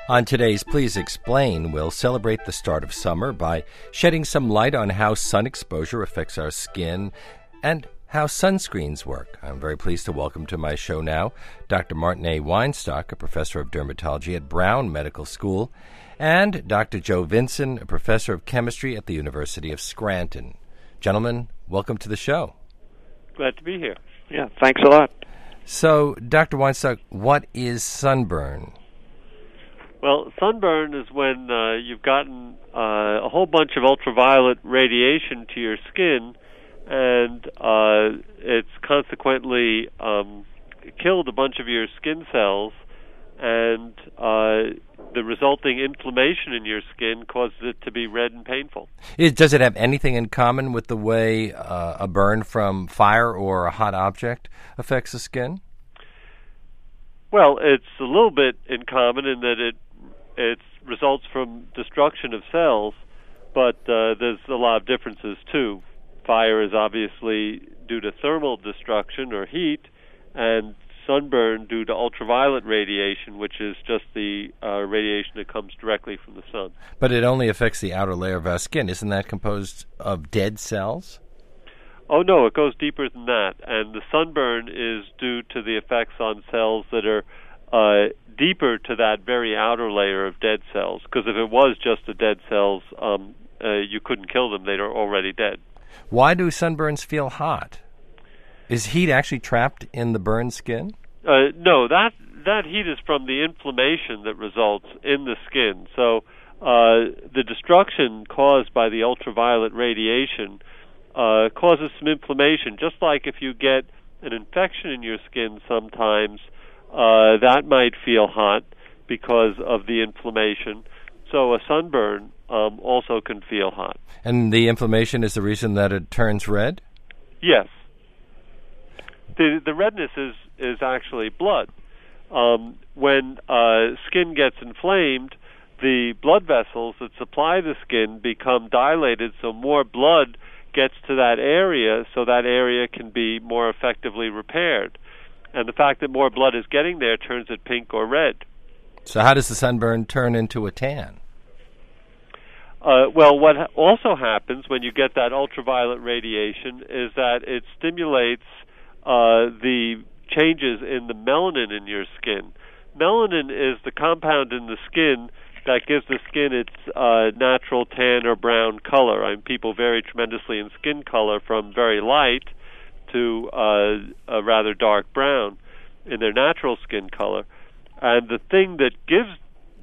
On today's Please Explain, we'll celebrate the start of summer by shedding some light on how sun exposure affects our skin and how sunscreens work. I'm very pleased to welcome to my show now Dr. Martin A. Weinstock, a professor of dermatology at Brown Medical School, and Dr. Joe Vinson, a professor of chemistry at the University of Scranton. Gentlemen, welcome to the show. Glad to be here. Yeah, thanks a lot. So, Dr. Weinstock, what is sunburn? Well, sunburn is when you've gotten a whole bunch of ultraviolet radiation to your skin, and it's consequently killed a bunch of your skin cells, and the resulting inflammation in your skin causes it to be red and painful. Does it have anything in common with the way a burn from fire or a hot object affects the skin? Well, it's a little bit in common in that it results from destruction of cells, but there's a lot of differences too. Fire is obviously due to thermal destruction or heat, and sunburn due to ultraviolet radiation, which is just the radiation that comes directly from the sun. But it only affects the outer layer of our skin. Isn't that composed of dead cells? Oh, no, it goes deeper than that. And the sunburn is due to the effects on cells that are deeper to that very outer layer of dead cells. Because if it was just the dead cells, you couldn't kill them. They're already dead. Why do sunburns feel hot? Is heat actually trapped in the burned skin? No, that heat is from the inflammation that results in the skin. So the destruction caused by the ultraviolet radiation causes some inflammation. Just like if you get an infection in your skin sometimes, that might feel hot because of the inflammation. So a sunburn also can feel hot. And the inflammation is the reason that it turns red? Yes. The redness is actually blood. When skin gets inflamed, the blood vessels that supply the skin become dilated, so more blood gets to that area, so that area can be more effectively repaired. And the fact that more blood is getting there turns it pink or red. So how does the sunburn turn into a tan? Well, what also happens when you get that ultraviolet radiation is that it stimulates the changes in the melanin in your skin. Melanin is the compound in the skin that gives the skin its natural tan or brown color. I mean, people vary tremendously in skin color from very light to a rather dark brown in their natural skin color. And the thing that gives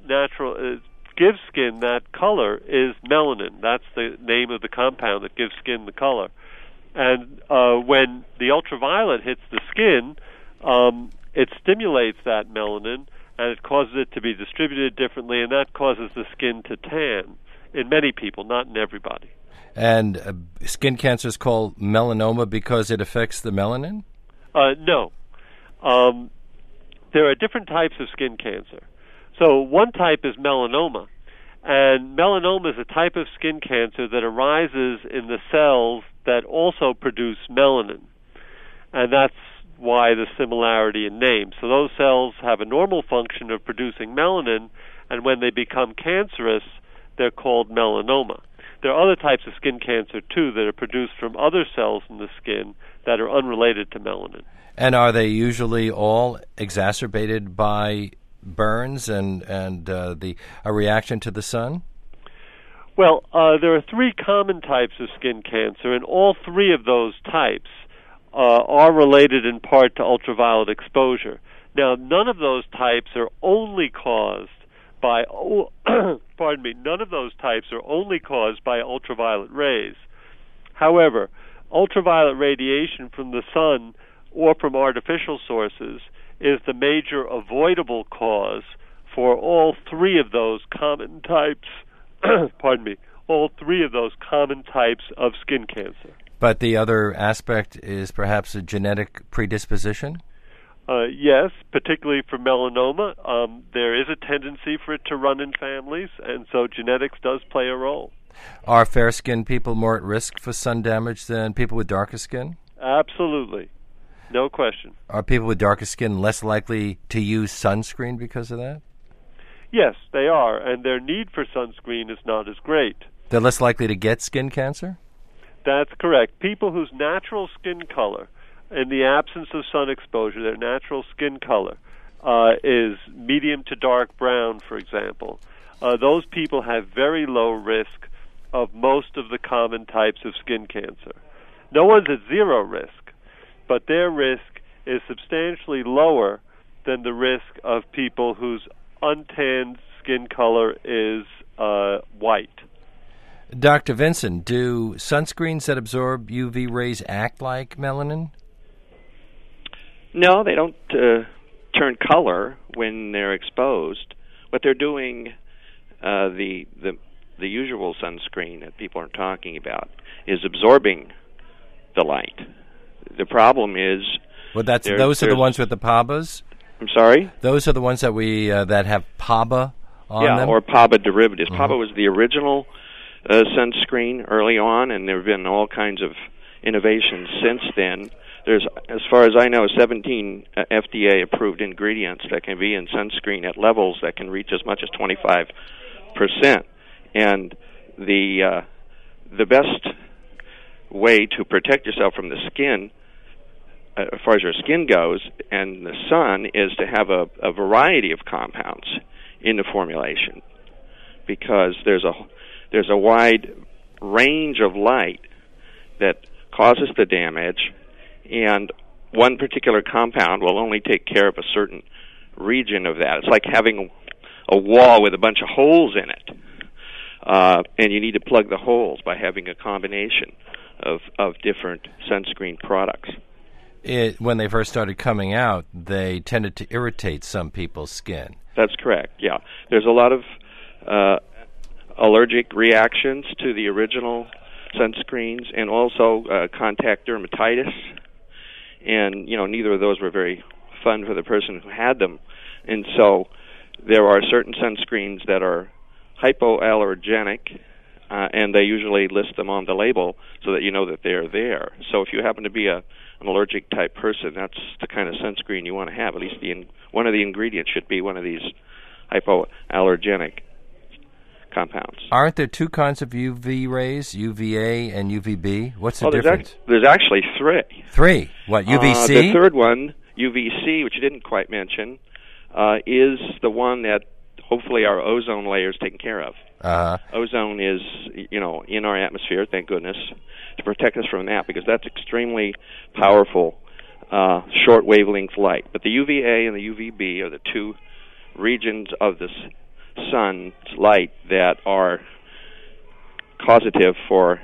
skin that color is melanin. That's the name of the compound that gives skin the color. And when the ultraviolet hits the skin, it stimulates that melanin, and it causes it to be distributed differently, and that causes the skin to tan in many people, not in everybody. And skin cancer is called melanoma because it affects the melanin? No. There are different types of skin cancer. So one type is melanoma, and melanoma is a type of skin cancer that arises in the cells that also produce melanin, and that's why the similarity in name. So those cells have a normal function of producing melanin, and when they become cancerous, they're called melanoma. There are other types of skin cancer, too, that are produced from other cells in the skin that are unrelated to melanin. And are they usually all exacerbated by burns and a reaction to the sun? Well, there are three common types of skin cancer, and all three of those types are related in part to ultraviolet exposure. Now, none of those types are only caused by none of those types are only caused by ultraviolet rays. However, ultraviolet radiation from the sun or from artificial sources is the major avoidable cause for all three of those common types all three of those common types of skin cancer. But the other aspect is perhaps a genetic predisposition? Yes, particularly for melanoma. There is a tendency for it to run in families, and so genetics does play a role. Are fair-skinned people more at risk for sun damage than people with darker skin? Absolutely. No question. Are people with darker skin less likely to use sunscreen because of that? Yes, they are, and their need for sunscreen is not as great. They're less likely to get skin cancer? That's correct. People whose natural skin color, in the absence of sun exposure, their natural skin color is medium to dark brown, for example, those people have very low risk of most of the common types of skin cancer. No one's at zero risk, but their risk is substantially lower than the risk of people whose untanned skin color is white. Dr. Vinson, do sunscreens that absorb UV rays act like melanin? No, they don't turn color when they're exposed. What they're doing, the usual sunscreen that people are talking about, is absorbing the light. The problem is, well, those are the ones with the PABAs. I'm sorry? Those are the ones that we that have PABA on them? Yeah, or PABA derivatives. Mm-hmm. PABA was the original sunscreen early on, and there have been all kinds of innovations since then. There's, as far as I know, 17 FDA-approved ingredients that can be in sunscreen at levels that can reach as much as 25%. And the best way to protect yourself from the skin, as far as your skin goes, and the sun, is to have a variety of compounds in the formulation, because there's a wide range of light that causes the damage, and one particular compound will only take care of a certain region of that. It's like having a wall with a bunch of holes in it, and you need to plug the holes by having a combination of different sunscreen products. When they first started coming out, they tended to irritate some people's skin. That's correct, yeah. There's a lot of allergic reactions to the original sunscreens, and also contact dermatitis. And, neither of those were very fun for the person who had them. And so there are certain sunscreens that are hypoallergenic, and they usually list them on the label so that you know that they're there. So if you happen to be an allergic type person, that's the kind of sunscreen you want to have. At least one of the ingredients should be one of these hypoallergenic compounds. Aren't there two kinds of UV rays, UVA and UVB? What's the difference? There's actually three. Three? What, UVC? The third one, UVC, which you didn't quite mention, is the one that hopefully our ozone layer is taken care of. Uh-huh. Ozone is, in our atmosphere, thank goodness, to protect us from that, because that's extremely powerful short wavelength light. But the UVA and the UVB are the two regions of the sun's light that are causative for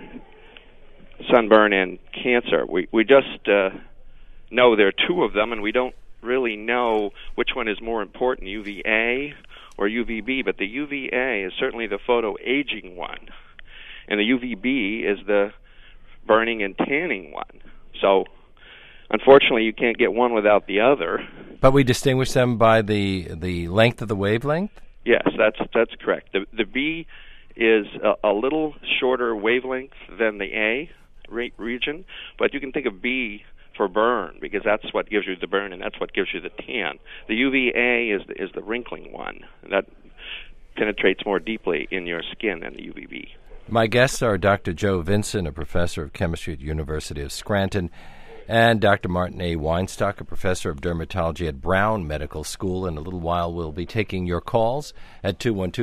sunburn and cancer. We just know there are two of them, and we don't really know which one is more important, UVA or UVB, but the UVA is certainly the photoaging one, and the UVB is the burning and tanning one. So unfortunately, you can't get one without the other. But we distinguish them by the length of the wavelength? Yes, that's correct. The B is a little shorter wavelength than the A region, but you can think of B for burn, because that's what gives you the burn and that's what gives you the tan. The UVA is the wrinkling one. That penetrates more deeply in your skin than the UVB. My guests are Dr. Joe Vinson, a professor of chemistry at the University of Scranton, and Dr. Martin A. Weinstock, a professor of dermatology at Brown Medical School. In a little while, we'll be taking your calls at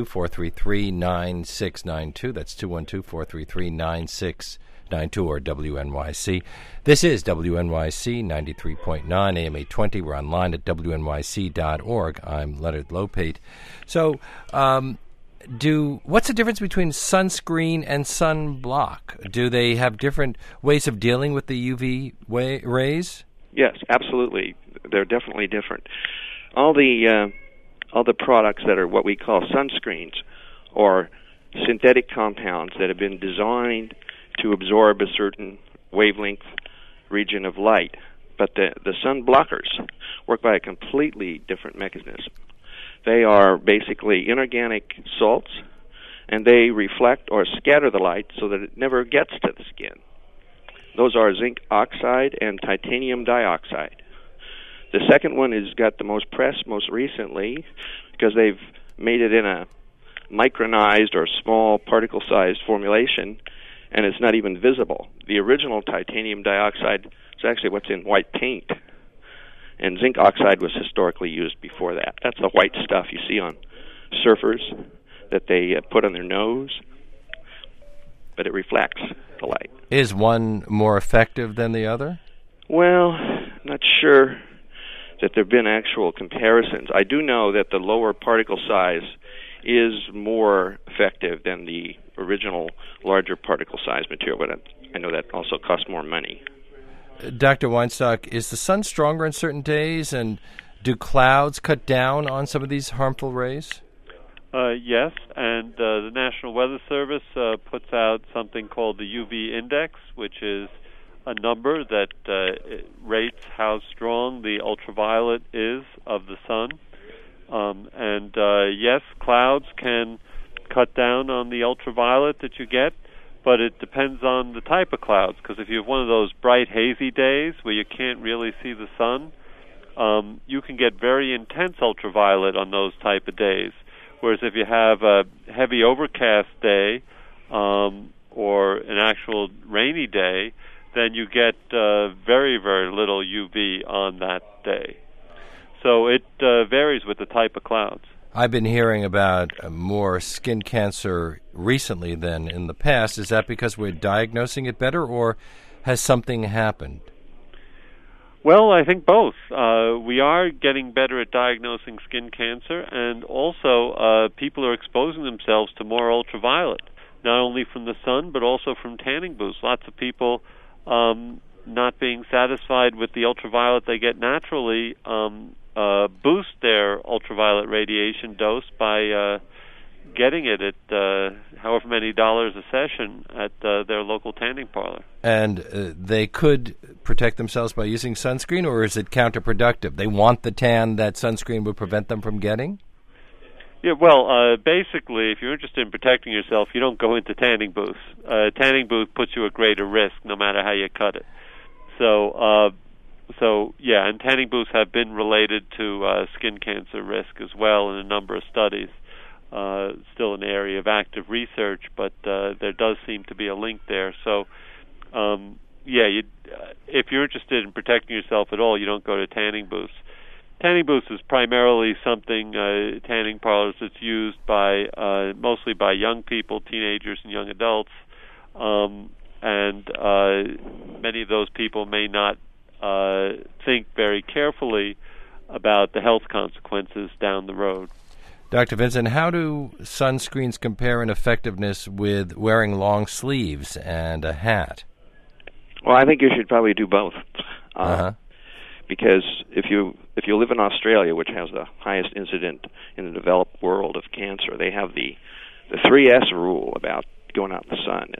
212-433-9692. That's 212-433-9692 or WNYC. This is WNYC 93.9 AM 820. We're online at WNYC.org. I'm Leonard Lopate. So, what's the difference between sunscreen and sunblock? Do they have different ways of dealing with the UV rays? Yes, absolutely. They're definitely different. All the products that are what we call sunscreens, or synthetic compounds that have been designed to absorb a certain wavelength region of light, but the sun blockers work by a completely different mechanism. They are basically inorganic salts, and they reflect or scatter the light so that it never gets to the skin. Those are zinc oxide and titanium dioxide. The second one has got the most press most recently because they've made it in a micronized or small particle-sized formulation, and it's not even visible. The original titanium dioxide is actually what's in white paint, and zinc oxide was historically used before that. That's the white stuff you see on surfers that they put on their nose, but it reflects the light. Is one more effective than the other? Well, not sure that there have been actual comparisons. I do know that the lower particle size is more effective than the original larger particle size material, but I know that also costs more money. Dr. Weinstock, is the sun stronger on certain days, and do clouds cut down on some of these harmful rays? Yes, and the National Weather Service puts out something called the UV index, which is a number that rates how strong the ultraviolet is of the sun. Yes, clouds can cut down on the ultraviolet that you get, but it depends on the type of clouds, because if you have one of those bright, hazy days where you can't really see the sun, you can get very intense ultraviolet on those type of days. Whereas if you have a heavy overcast day or an actual rainy day, then you get very, very little UV on that day. So it varies with the type of clouds. I've been hearing about more skin cancer recently than in the past. Is that because we're diagnosing it better, or has something happened? Well, I think both. We are getting better at diagnosing skin cancer, and also people are exposing themselves to more ultraviolet, not only from the sun, but also from tanning booths. Lots of people not being satisfied with the ultraviolet they get naturally boost their ultraviolet radiation dose by getting it at however many dollars a session at their local tanning parlor. And they could protect themselves by using sunscreen, or is it counterproductive? They want the tan that sunscreen would prevent them from getting? Yeah, well, basically, if you're interested in protecting yourself, you don't go into tanning booths. Tanning booth puts you at greater risk no matter how you cut it. So yeah, and tanning booths have been related to skin cancer risk as well in a number of studies. Still an area of active research, but there does seem to be a link there. So, if you're interested in protecting yourself at all, you don't go to tanning booths. Tanning booths is primarily something, tanning parlors, that's used by mostly by young people, teenagers and young adults, and many of those people may not think very carefully about the health consequences down the road. Dr. Vincent, how do sunscreens compare in effectiveness with wearing long sleeves and a hat? Well, I think you should probably do both. Because if you live in Australia, which has the highest incident in the developed world of cancer, they have the 3S rule about going out in the sun.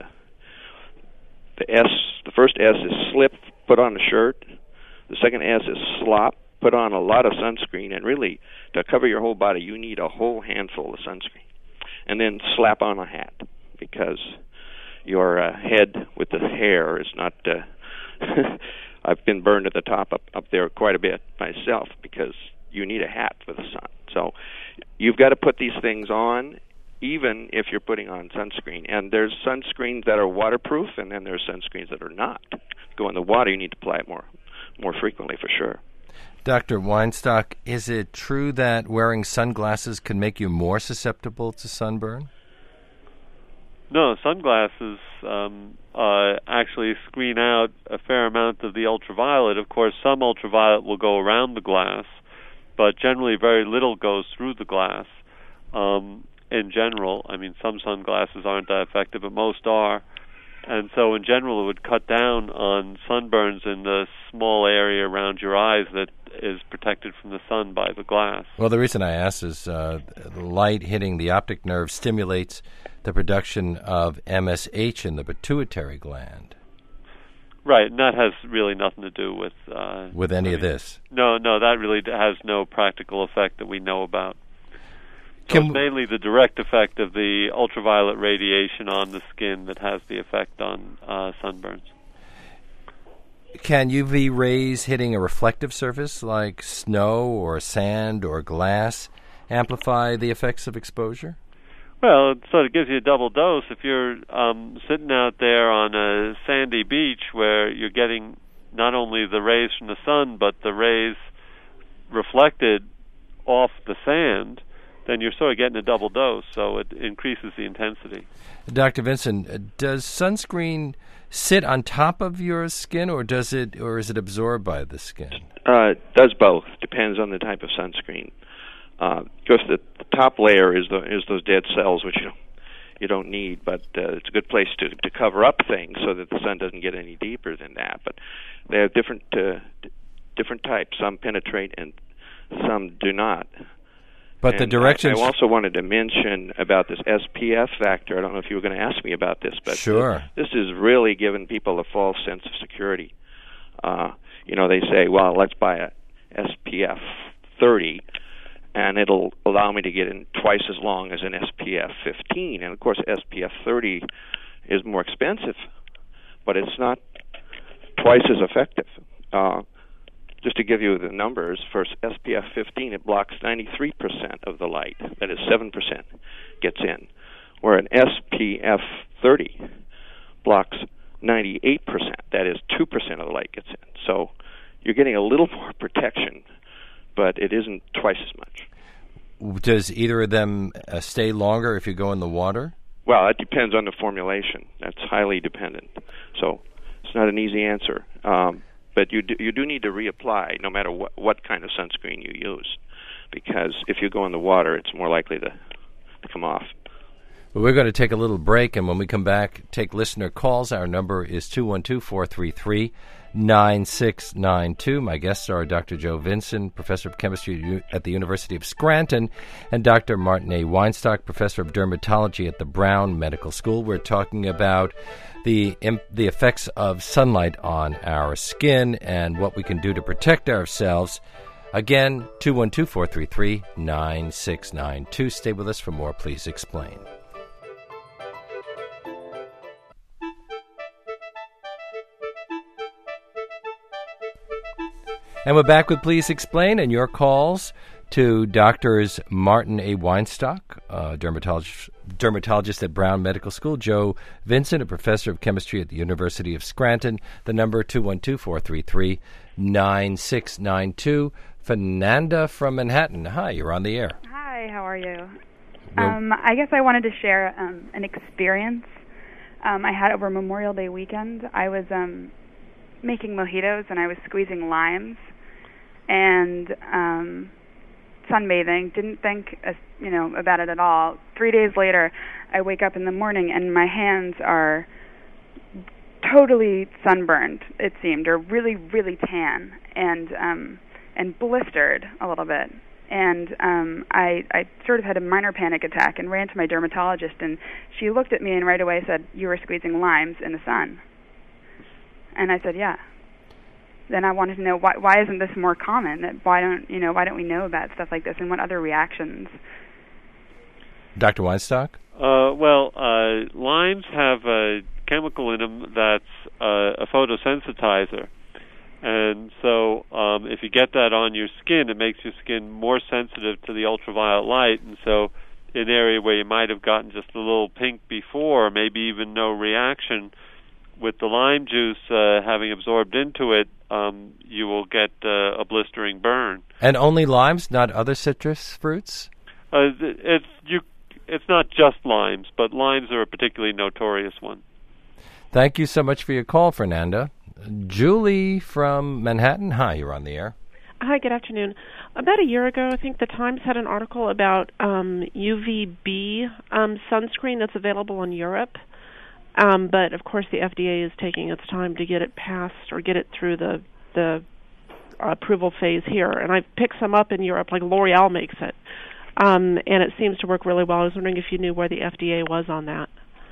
The first S is slip, put on a shirt. The second S is slop, put on a lot of sunscreen, and really, to cover your whole body, you need a whole handful of sunscreen. And then slap on a hat, because your head with the hair is not... I've been burned at the top up there quite a bit myself, because you need a hat for the sun. So you've got to put these things on, even if you're putting on sunscreen. And there's sunscreens that are waterproof, and then there's sunscreens that are not. Go in the water, you need to apply it more frequently for sure. Dr. Weinstock, is it true that wearing sunglasses can make you more susceptible to sunburn? No, sunglasses actually screen out a fair amount of the ultraviolet. Of course, some ultraviolet will go around the glass, but generally very little goes through the glass. In general, I mean, some sunglasses aren't that effective, but most are. And so in general, it would cut down on sunburns in the small area around your eyes that is protected from the sun by the glass. Well, the reason I ask is light hitting the optic nerve stimulates the production of MSH in the pituitary gland. Right, and that has really nothing to do with... any of this? No, that really has no practical effect that we know about. So it's mainly the direct effect of the ultraviolet radiation on the skin that has the effect on sunburns. Can UV rays hitting a reflective surface like snow or sand or glass amplify the effects of exposure? Well, it sort of gives you a double dose. If you're sitting out there on a sandy beach where you're getting not only the rays from the sun, but the rays reflected off the sand, then you're sort of getting a double dose, so it increases the intensity. Dr. Vinson, does sunscreen sit on top of your skin, or is it absorbed by the skin? It does both. Depends on the type of sunscreen. Because the top layer is those dead cells, which you don't need, but it's a good place to cover up things so that the sun doesn't get any deeper than that. But they have different types. Some penetrate and some do not. But the directions... I also wanted to mention about this SPF factor. I don't know if you were going to ask me about this, but sure. This is really giving people a false sense of security. They say, well, let's buy a SPF 30, and it'll allow me to get in twice as long as an SPF 15. And, of course, SPF 30 is more expensive, but it's not twice as effective. Just to give you the numbers, for SPF 15, it blocks 93% of the light. That is, 7% gets in. Where an SPF 30 blocks 98%. That is, 2% of the light gets in. So you're getting a little more protection, but it isn't twice as much. Does either of them stay longer if you go in the water? Well, it depends on the formulation. That's highly dependent. So it's not an easy answer. But you do need to reapply no matter what kind of sunscreen you use, because if you go in the water, it's more likely to come off. Well, we're going to take a little break, and when we come back, take listener calls. Our number is 212-433-9692. My guests are Dr. Joe Vinson, professor of chemistry at the University of Scranton, and Dr. Martin A. Weinstock, professor of dermatology at the Brown Medical School. We're talking about the effects of sunlight on our skin and what we can do to protect ourselves. Again, 212-433-9692. Stay with us for more Please Explain. And we're back with Please Explain and your calls to Doctors Martin A. Weinstock, dermatologist at Brown Medical School, Joe Vinson, a professor of chemistry at the University of Scranton. The number 212-433-9692. Fernanda from Manhattan. Hi, you're on the air. Hi, how are you? I guess I wanted to share an experience I had over Memorial Day weekend. I was making mojitos and I was squeezing limes and sunbathing. Didn't think about it at all. 3 days later, I wake up in the morning and my hands are totally sunburned, it seemed, or really, really tan and blistered a little bit. And I sort of had a minor panic attack and ran to my dermatologist, and she looked at me and right away said, "You were squeezing limes in the sun." And I said, "Yeah." Then I wanted to know why isn't this more common? Why don't we know about stuff like this, and what other reactions? Dr. Weinstock? Limes have a chemical in them that's a photosensitizer. And so if you get that on your skin, it makes your skin more sensitive to the ultraviolet light. And so in an area where you might have gotten just a little pink before, maybe even no reaction, with the lime juice having absorbed into it, you will get a blistering burn. And only limes, not other citrus fruits? It's not just limes, but limes are a particularly notorious one. Thank you so much for your call, Fernanda. Julie from Manhattan. Hi, you're on the air. Hi, good afternoon. About a year ago, I think the Times had an article about UVB sunscreen that's available in Europe. But, of course, the FDA is taking its time to get it passed or get it through the approval phase here. And I've picked some up in Europe, like L'Oreal makes it. And it seems to work really well. I was wondering if you knew where the FDA was on that.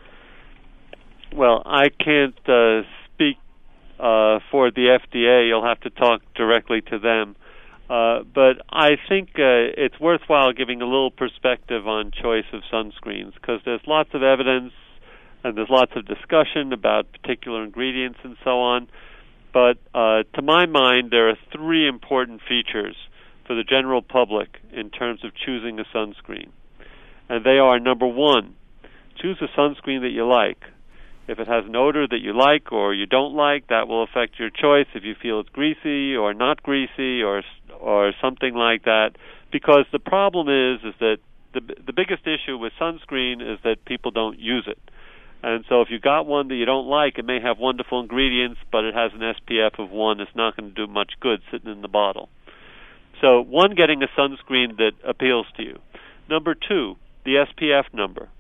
Well, I can't speak for the FDA. You'll have to talk directly to them. But I think it's worthwhile giving a little perspective on choice of sunscreens, because there's lots of evidence and there's lots of discussion about particular ingredients and so on. But to my mind, there are three important features for the general public in terms of choosing a sunscreen. And they are, number one, choose a sunscreen that you like. If it has an odor that you like or you don't like, that will affect your choice if you feel it's greasy or not greasy or something like that. Because the problem is that the biggest issue with sunscreen is that people don't use it. And so if you got one that you don't like, it may have wonderful ingredients, but it has an SPF of 1. It's not going to do much good sitting in the bottle. So, one, getting a sunscreen that appeals to you. Number 2, the SPF number.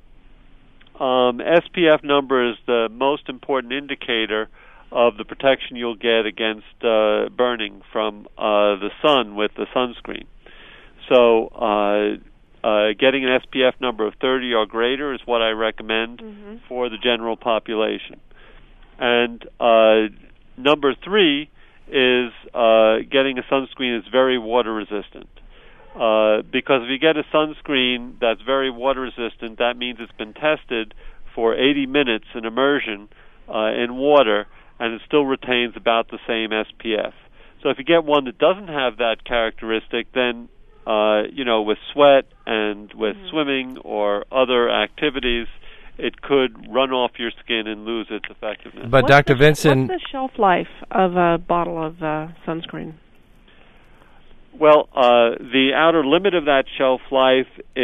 SPF number is the most important indicator of the protection you'll get against burning from the sun with the sunscreen. So getting an SPF number of 30 or greater is what I recommend for the general population. And number 3 is getting a sunscreen that's very water resistant. Because if you get a sunscreen that's very water resistant, that means it's been tested for 80 minutes in immersion in water, and it still retains about the same SPF. So if you get one that doesn't have that characteristic, then with sweat and with swimming or other activities, it could run off your skin and lose its effectiveness. But Dr. Vinson, what's the shelf life of a bottle of sunscreen? Well, the outer limit of that shelf life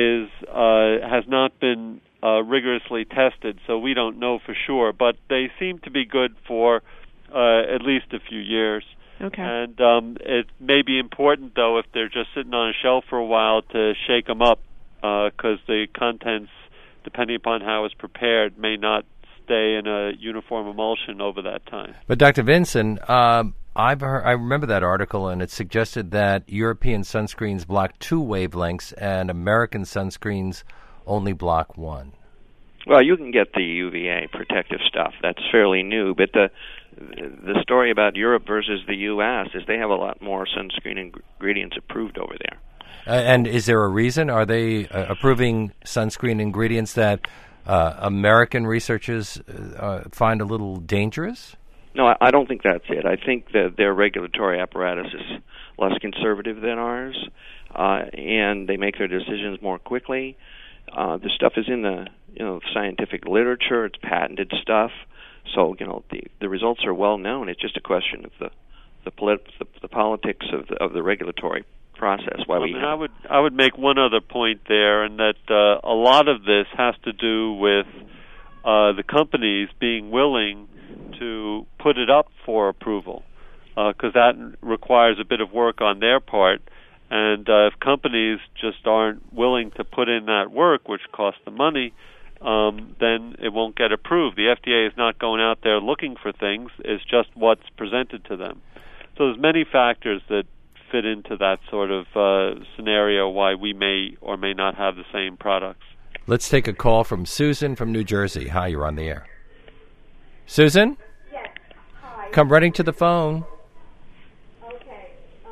has not been rigorously tested, so we don't know for sure. But they seem to be good for at least a few years. Okay. And it may be important, though, if they're just sitting on a shelf for a while, to shake them up, because the contents, depending upon how it's prepared, may not stay in a uniform emulsion over that time. But Dr. Vinson, I remember that article, and it suggested that European sunscreens block 2 wavelengths and American sunscreens only block 1. Well, you can get the UVA protective stuff. That's fairly new, but the story about Europe versus the U.S. is they have a lot more sunscreen ingredients approved over there. And is there a reason? Are they approving sunscreen ingredients that American researchers find a little dangerous? No, I don't think that's it. I think that their regulatory apparatus is less conservative than ours, and they make their decisions more quickly. The stuff is in the scientific literature. It's patented stuff, so the results are well known. It's just a question of the politics of the regulatory process. I would make one other point there, and that a lot of this has to do with the companies being willing to put it up for approval, because that requires a bit of work on their part. And if companies just aren't willing to put in that work, which costs them money, then it won't get approved. The FDA is not going out there looking for things. It's just what's presented to them. So there's many factors that fit into that sort of scenario why we may or may not have the same products. Let's take a call from Susan from New Jersey. Hi, you're on the air. Susan? Yes. Hi. Come running to the phone. Okay.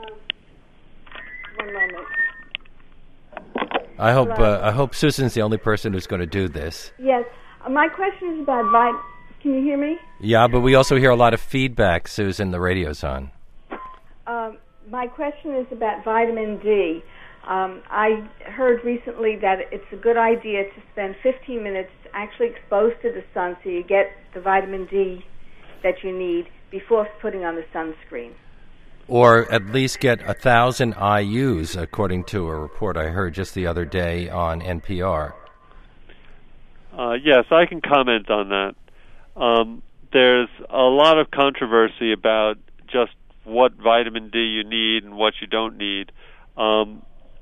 One moment. I hope Susan's the only person who's going to do this. Yes. My question is about Can you hear me? Yeah, but we also hear a lot of feedback, Susan. The radio's on. My question is about vitamin D. I heard recently that it's a good idea to spend 15 minutes actually exposed to the sun so you get the vitamin D that you need before putting on the sunscreen. Or at least get 1,000 IUs, according to a report I heard just the other day on NPR. Yes, I can comment on that. There's a lot of controversy about just what vitamin D you need and what you don't need. And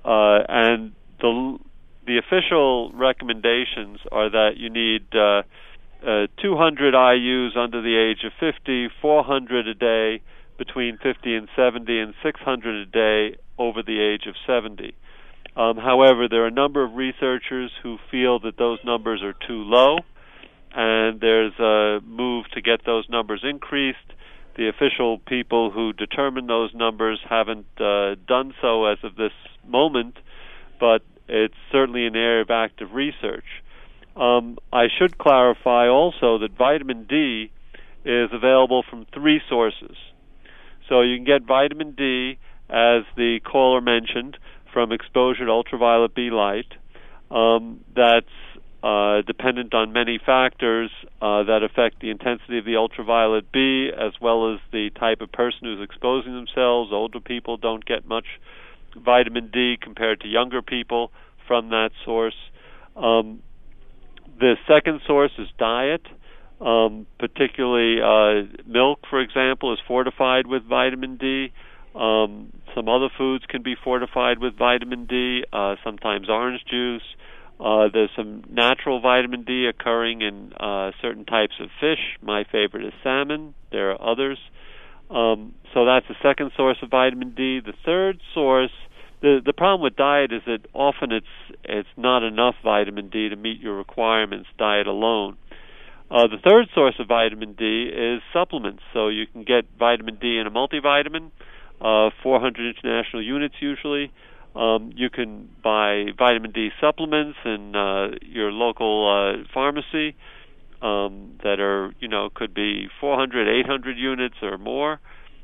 the official recommendations are that you need 200 IUs under the age of 50, 400 a day between 50 and 70, and 600 a day over the age of 70. However, there are a number of researchers who feel that those numbers are too low, and there's a move to get those numbers increased. The official people who determine those numbers haven't done so as of this moment, but it's certainly an area of active research. I should clarify also that vitamin D is available from 3 sources. So you can get vitamin D, as the caller mentioned, from exposure to ultraviolet B light. That's dependent on many factors that affect the intensity of the ultraviolet B, as well as the type of person who's exposing themselves. Older people don't get much vitamin D compared to younger people from that source. The second source is diet. Particularly milk, for example, is fortified with vitamin D. Some other foods can be fortified with vitamin D, sometimes orange juice. There's some natural vitamin D occurring in certain types of fish. My favorite is salmon. There are others. So that's the second source of vitamin D. The third source, the problem with diet is that often it's not enough vitamin D to meet your requirements, diet alone. The third source of vitamin D is supplements. So you can get vitamin D in a multivitamin, 400 international units usually. You can buy vitamin D supplements in your local pharmacy that are, could be 400, 800 units or more.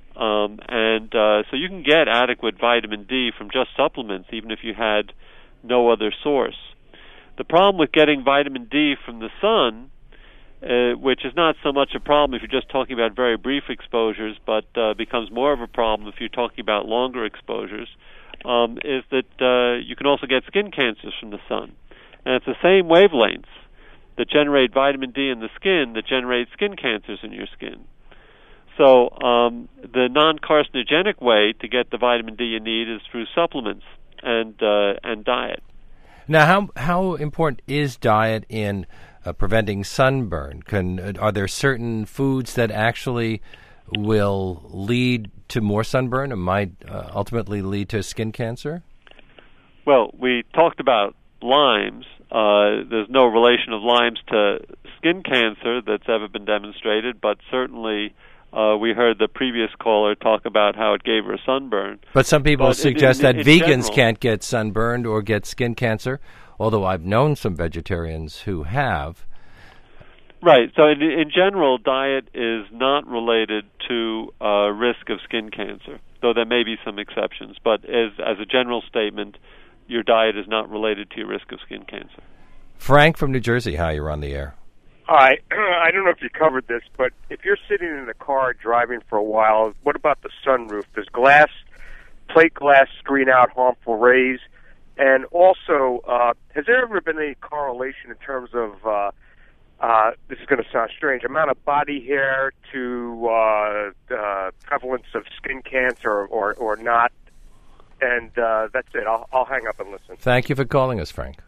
So you can get adequate vitamin D from just supplements, even if you had no other source. The problem with getting vitamin D from the sun, which is not so much a problem if you're just talking about very brief exposures, but becomes more of a problem if you're talking about longer exposures, is that you can also get skin cancers from the sun. And it's the same wavelengths that generate vitamin D in the skin that generate skin cancers in your skin. So the non-carcinogenic way to get the vitamin D you need is through supplements and diet. Now, how important is diet in preventing sunburn? Are there certain foods that actually will lead to more sunburn and might ultimately lead to skin cancer? Well, we talked about limes. There's no relation of limes to skin cancer that's ever been demonstrated, but certainly we heard the previous caller talk about how it gave her a sunburn. But some people suggest that vegans general, can't get sunburned or get skin cancer, although I've known some vegetarians who have. Right. So in general, diet is not related to risk of skin cancer, though there may be some exceptions. But as a general statement, your diet is not related to your risk of skin cancer. Frank from New Jersey, hi, you're on the air. Hi. I don't know if you covered this, but if you're sitting in the car driving for a while, what about the sunroof? Does plate glass screen out harmful rays? And also, has there ever been any correlation in terms of, this is going to sound strange, amount of body hair to prevalence of skin cancer or not? And that's it. I'll hang up and listen. Thank you for calling us, Frank.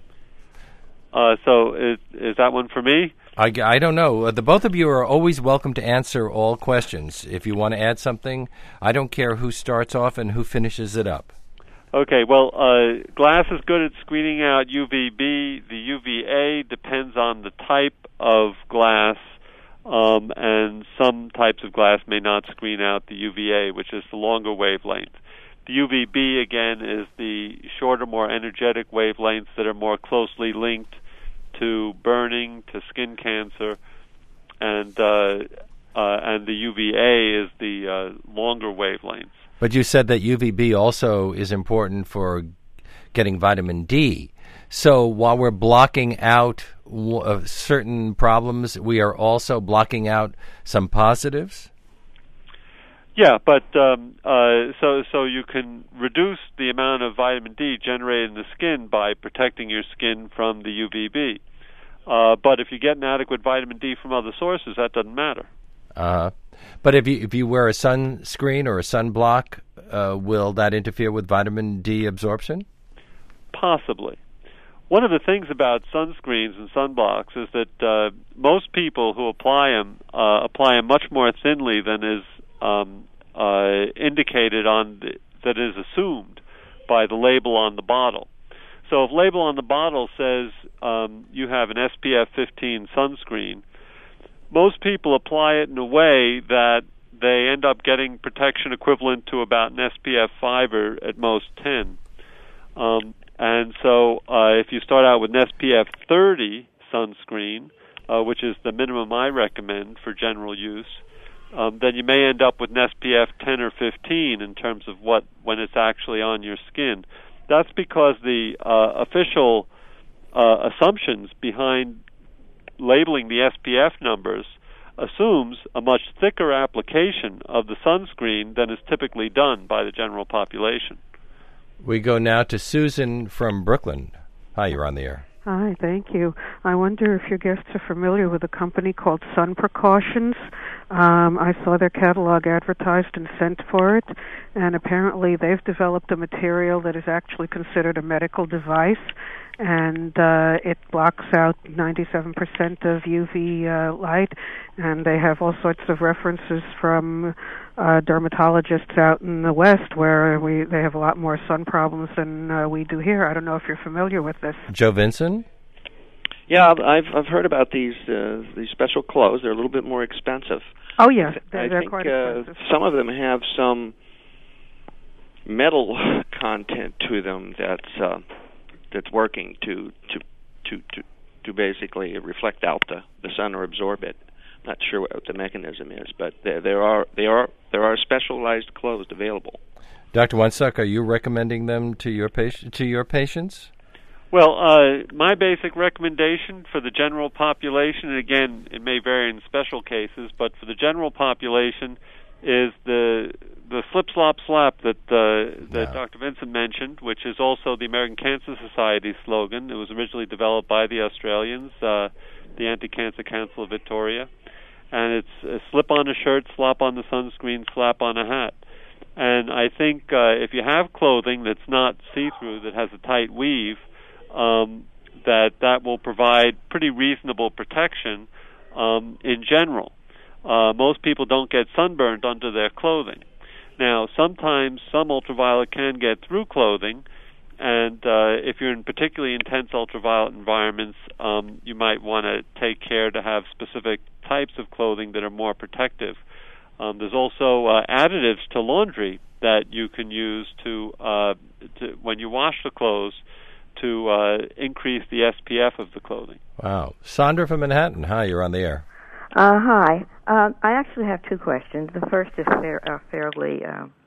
So is that one for me? I don't know. The both of you are always welcome to answer all questions. If you want to add something, I don't care who starts off and who finishes it up. Okay, well, glass is good at screening out UVB. The UVA depends on the type of glass, and some types of glass may not screen out the UVA, which is the longer wavelength. The UVB, again, is the shorter, more energetic wavelengths that are more closely linked to burning, to skin cancer, and the UVA is the longer wavelengths. But you said that UVB also is important for getting vitamin D. So while we're blocking out certain problems, we are also blocking out some positives? Yeah, but so you can reduce the amount of vitamin D generated in the skin by protecting your skin from the UVB. But if you get an adequate vitamin D from other sources, that doesn't matter. But if you wear a sunscreen or a sunblock, will that interfere with vitamin D absorption? Possibly. One of the things about sunscreens and sunblocks is that most people who apply them much more thinly than is indicated that is assumed by the label on the bottle. So if label on the bottle says you have an SPF 15 sunscreen, most people apply it in a way that they end up getting protection equivalent to about an SPF 5 or at most 10. And so if you start out with an SPF 30 sunscreen, which is the minimum I recommend for general use, then you may end up with an SPF 10 or 15 in terms of when it's actually on your skin. That's because the official assumptions behind labeling the SPF numbers assumes a much thicker application of the sunscreen than is typically done by the general population. We go now to Susan from Brooklyn. Hi, you're on the air. Hi, thank you. I wonder if your guests are familiar with a company called Sun Precautions. I saw their catalog advertised and sent for it, and apparently they've developed a material that is actually considered a medical device, and it blocks out 97% of UV light, and they have all sorts of references from dermatologists out in the West where they have a lot more sun problems than we do here. I don't know if you're familiar with this. Joe Vinson? Yeah, I've heard about these special clothes. They're a little bit more expensive. Oh, yeah, I they're think quite expensive. some of them have some metal content to them that's working to basically reflect out the sun or absorb it. Not sure what the mechanism is, but there are specialized clothes available. Dr. Weinstock, are you recommending them to your patients? Well, my basic recommendation for the general population, and again, it may vary in special cases, but for the general population is the slip, slop, slap that Dr. Vincent mentioned, which is also the American Cancer Society slogan. It was originally developed by the Australians, the Anti-Cancer Council of Victoria. And it's a slip on a shirt, slop on the sunscreen, slap on a hat. And I think if you have clothing that's not see-through, that has a tight weave, that will provide pretty reasonable protection in general. Most people don't get sunburned under their clothing. Now, sometimes some ultraviolet can get through clothing, and if you're in particularly intense ultraviolet environments, you might want to take care to have specific types of clothing that are more protective. There's also additives to laundry that you can use to when you wash the clothes to increase the SPF of the clothing. Wow. Sandra from Manhattan. Hi, you're on the air. Hi. I actually have two questions. The first is fairly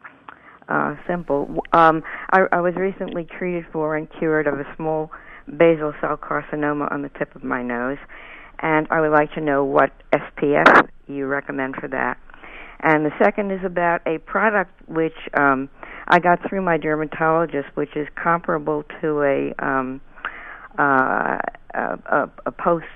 simple. I was recently treated for and cured of a small basal cell carcinoma on the tip of my nose, and I would like to know what SPF you recommend for that. And the second is about a product which I got through my dermatologist, which is comparable to a post,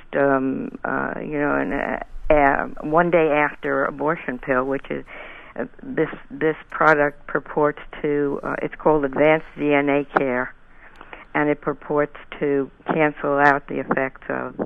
one day after abortion pill, which is this product purports to. It's called Advanced DNA Care, and it purports to cancel out the effects of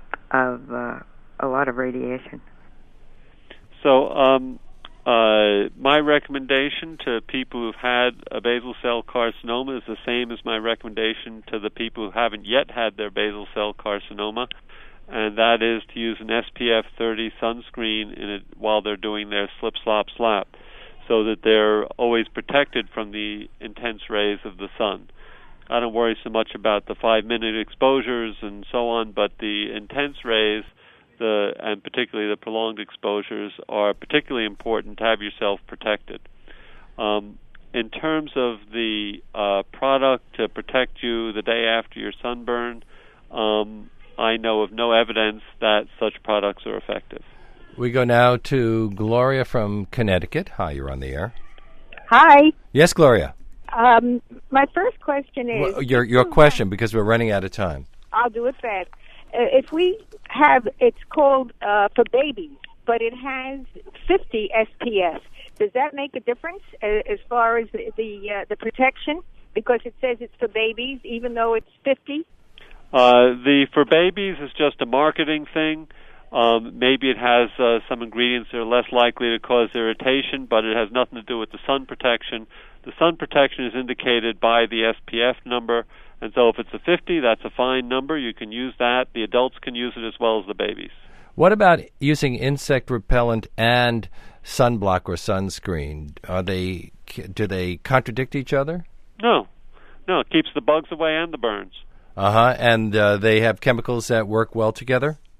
a lot of radiation. So, my recommendation to people who've had a basal cell carcinoma is the same as my recommendation to the people who haven't yet had their basal cell carcinoma, and that is to use an SPF 30 sunscreen in it while they're doing their slip, slop, slap, so that they're always protected from the intense rays of the sun. I don't worry so much about the 5-minute exposures and so on, but the intense rays, and particularly the prolonged exposures, are particularly important to have yourself protected. In terms of the product to protect you the day after your sunburn, I know of no evidence that such products are effective. We go now to Gloria from Connecticut. Hi, you're on the air. Hi. Yes, Gloria. My first question is... Well, your question, because we're running out of time. I'll do it fast. If we have, it's called for babies, but it has 50 SPF. Does that make a difference as far as the protection? Because it says it's for babies, even though it's 50? The for babies is just a marketing thing. Maybe it has some ingredients that are less likely to cause irritation, but it has nothing to do with the sun protection. The sun protection is indicated by the SPF number, and so if it's a 50, that's a fine number. You can use that. The adults can use it as well as the babies. What about using insect repellent and sunblock or sunscreen? Do they contradict each other? No, it keeps the bugs away and the burns. And they have chemicals that work well together?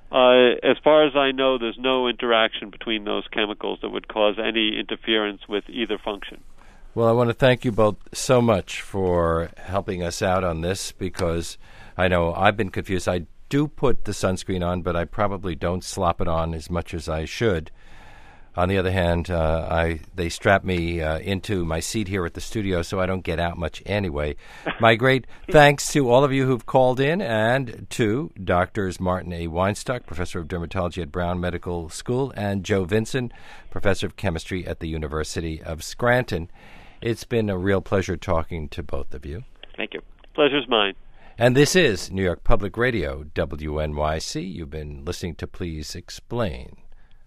As far as I know, there's no interaction between those chemicals that would cause any interference with either function. Well, I want to thank you both so much for helping us out on this, because I know I've been confused. I do put the sunscreen on, but I probably don't slop it on as much as I should. On the other hand, they strap me into my seat here at the studio, so I don't get out much anyway. My great thanks to all of you who've called in, and to Drs. Martin A. Weinstock, Professor of Dermatology at Brown Medical School, and Joe Vinson, Professor of Chemistry at the University of Scranton. It's been a real pleasure talking to both of you. Thank you. Pleasure's mine. And this is New York Public Radio, WNYC. You've been listening to Please Explain.